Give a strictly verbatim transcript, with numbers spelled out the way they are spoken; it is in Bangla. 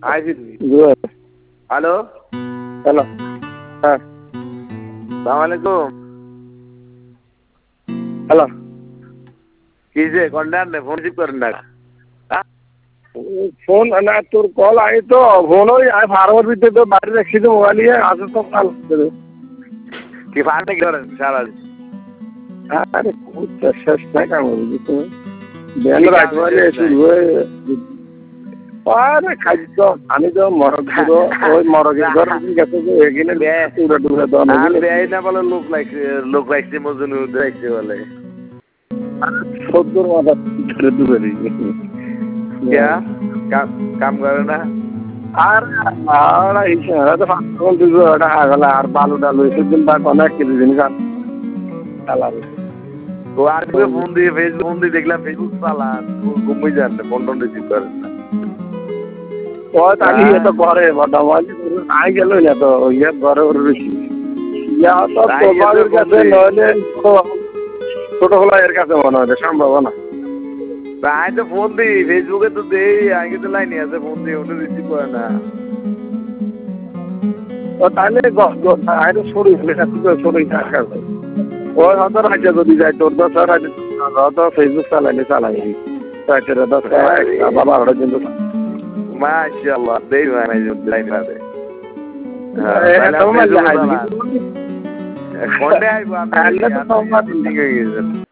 আইছি হ্যালো হ্যালো হ্যাঁ সালাম আলাইকুম হ্যালো কি যে কন্ডার নে ফোন রিসিভ করেন না ফোন না তোর কল আই তো ফোন ওই ফার্মার ভিতরে তো বাইরে রাখছি তো মোবাইল নিয়ে আসে তো কাল কি ফার্মে কি করেন সারা আরে শেষ নাই কাম বুঝি তুমি বেল রাখবারে শুরু হয়ে আরে খাদ্য আমি তো মরক পুরো ওই মরকের ঘর গেছে যে এখানে পুরো ডুবে দাও না বেআই না বলে লোক লাগছে লোক লাগছে মজনু দেখছে বলে সত্তর মাথা ধরে ডুবে দিয়েছে क्या काम काम करे ना আর আর এই শহরে তো ফাঁকল দিল ওটা আগলা আর বালু ডালু এসে দিন বা কোন এক কেজি দিন কাল চালাবে তো আর কি ফোন দিয়ে ফেসবুক ফোন দিয়ে দেখলাম ফেসবুক চালা ঘুমিয়ে যান ফোন টোন রিসিভ করেন না ও তাহলে এ তো ঘরে বর্তমান আই গেল না তো ইয়ে ঘরে ওর বেশি ইয়া তো তোমাদের কাছে নইলে ছোট হলা এর কাছে মনে হয় সম্ভব না আই তো ফোন দিই ফেসবুকে তো দেই আগে তো লাইনে আছে ফোন দিয়ে উনি রিসিভ করে না ও তাহলে আই তো সরি হলে সরি থাকা ও হয়তো রাজ্যে যদি যায় তোর দশ রাজ্যে হয়তো ফেসবুক চালাইলে চালাই রাজ্যের দশ বাবা ওটা কিন্তু মাশাআল্লাহ দেই মানে লাইনে আছে হ্যাঁ কোনটা আইবো আমি ঠিক হয়ে গেছে